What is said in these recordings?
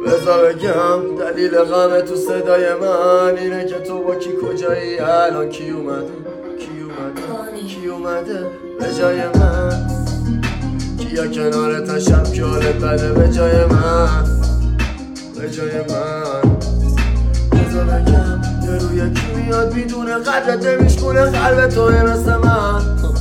بذار بگم دلیل غم تو صدای من اینه که تو با کی کجایی، الان کی اومده کی اومده به جای من، کیا کنارتن شب که حالت بده به جای من بذار بگم یه روی کی میاد میدونه قدرت نمیشکونه قلب توه مثل من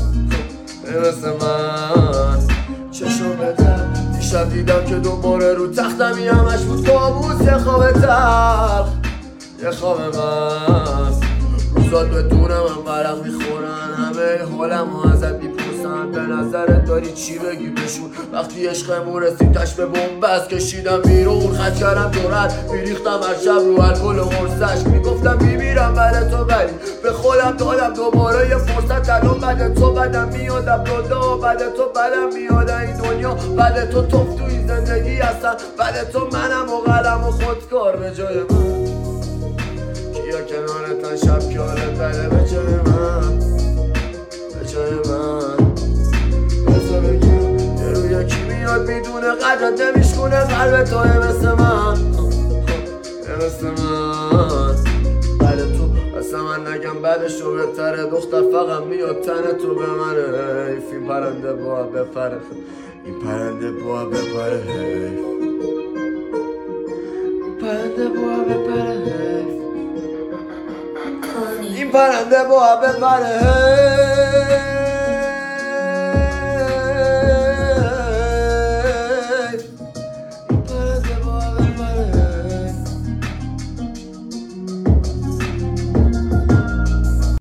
چشم بده دیشب دیدم که دوباره رو تختمی همش بود کابوس، یه خواب تلخ یه خواب من روزات بدونم من ورق میخورن همه حالم و ازت میپرسن به نظرت داری چی بگی بشون وقتی عشقمون رسید تش به بنبست کشیدم بیرون خط کردم دورت میریختم هر شب رو الکل و مرسش میگفتم میمیرم بعد تو ولی به خودم دادم دوباره یه فرصت الان بعد تو بدم میادم دودا بعد تو بدم میاد این دنیا بعد تو توف توی زندگی هستن بعد تو منم و قلم و خودکار به جای من، کیا کنارتن شب که حالت بده به جای من بذار بگم یه روی کی میاد میدونه قدرت نمیشکونه قلب توه مثل من بعد تو اصلا من نگم بعدشو بهتره دختر فقط میاد تن تو به منه حیف این پرنده با بپره این پرنده با بپره حیف پرنده با بپره حیف این پرنده با بپره